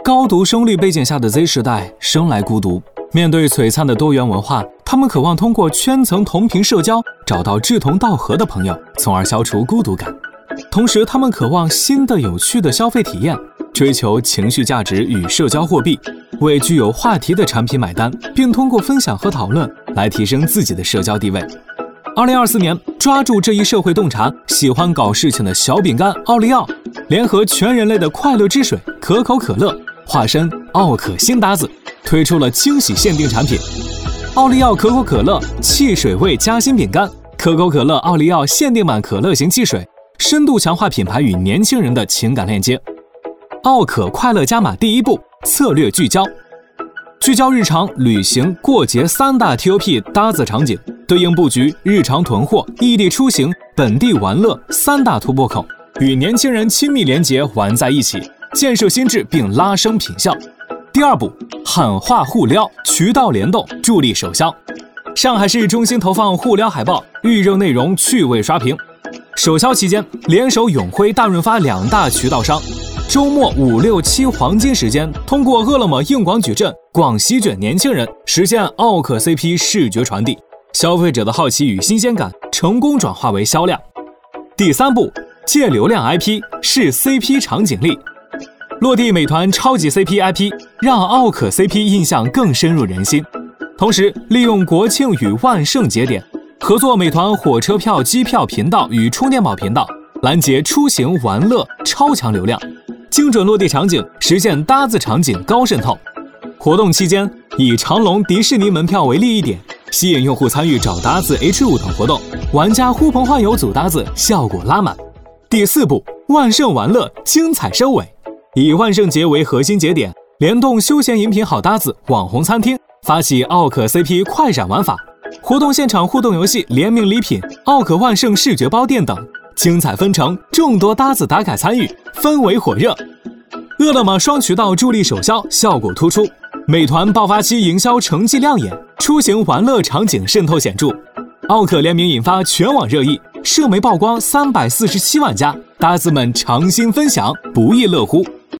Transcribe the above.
高读生率背景下的 Z 时代生来孤独，面对璀璨的多元文化，他们渴望通过圈层同频社交找到志同道合的朋友，从而消除孤独感。同时，他们渴望新的有趣的消费体验，追求情绪价值与社交货币，为具有话题的产品买单，并通过分享和讨论来提升自己的社交地位。2024年，抓住这一社会洞察，喜欢搞事情的小饼干奥利奥联合全人类的快乐之水可口可乐，化身奥可新搭子，推出了惊喜限定产品奥利奥可口可乐汽水味夹心饼干。可口可乐奥利奥限定版可乐型汽水，深度强化品牌与年轻人的情感链接。奥可快乐加码第一步，策略聚焦日常、旅行、过节3大 TOP 搭子场景，对应布局日常囤货、异地出行、本地玩乐3大突破口，与年轻人亲密连结玩在一起，建设心智并拉升品效。第二步，喊话互撩，渠道联动，助力首销。上海市中心投放互撩海报，预热内容趣味刷屏。首销期间，联手永辉、大润发2大渠道商，周末5、6、7黄金时间，通过饿了么硬广矩阵广席卷年轻人，实现奥可 CP 视觉传递，消费者的好奇与新鲜感成功转化为销量。第三步，借流量 IP 是 CP 场景力，落地美团超级 CP IP， 让奥可 CP 印象更深入人心。同时，利用国庆与万圣节点，合作美团火车票、机票频道与充电宝频道，拦截出行玩乐超强流量，精准落地场景，实现搭子场景高渗透。活动期间，以长隆迪士尼门票为利益点，吸引用户参与找搭子 H5等活动，玩家呼朋唤友组搭子，效果拉满。第四步，万圣玩乐精彩收尾，以万圣节为核心节点，联动休闲饮品好搭子、网红餐厅，发起奥可 CP 快闪玩法，活动现场互动游戏、联名礼品、奥可万圣视觉包店等，精彩纷呈，众多搭子打卡参与，氛围火热。饿了么双渠道助力首销，效果突出。美团爆发期营销成绩亮眼，出行玩乐场景渗透显著。奥可联名引发全网热议，社媒曝光347万加，搭子们尝新分享，不亦乐乎。